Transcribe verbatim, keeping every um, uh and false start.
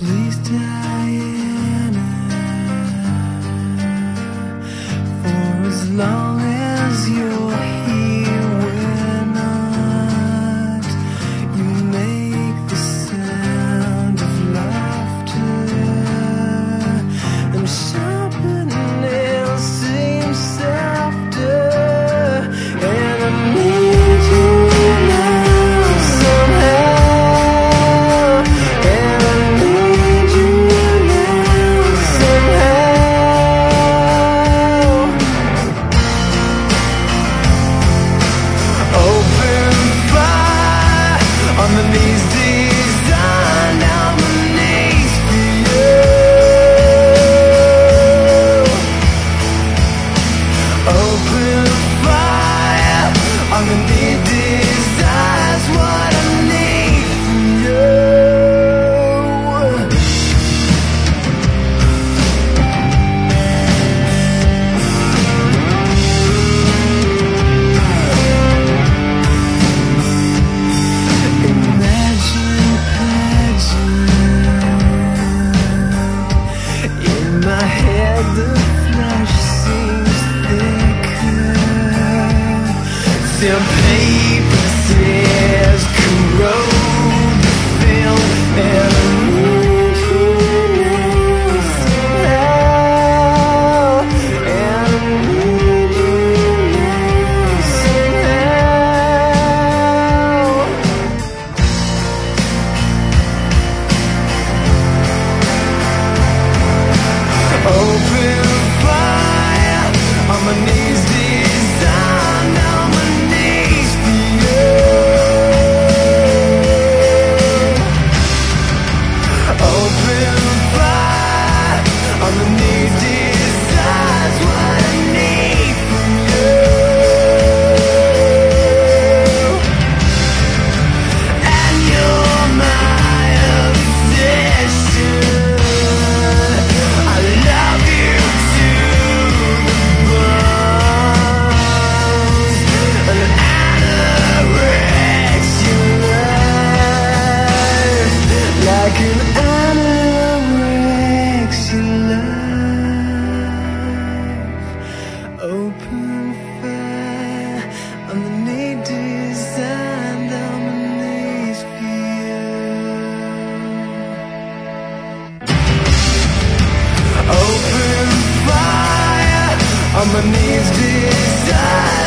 Please, Diana, for as long as you're here, we're not. You make the sound of laughter, and sharper nails seem softer, and I need you now somehow, and I need you now somehow. Open fire on the knees, design on the knees for you. Open fire on the knees, desires what I need from you. Imagine pageant. In my head the flesh seems thicker than paper says corrode the film, and I need you now somehow, and I need you now somehow. Open fire on my knees, design on my knees for you. Open fire on the knees, desires what I need from you. And you're my obsession. I love you to the bones, an anorexic life, like an anorexic life. Open fire on the knee, designed on my knees for you. Open fire on my knees, desire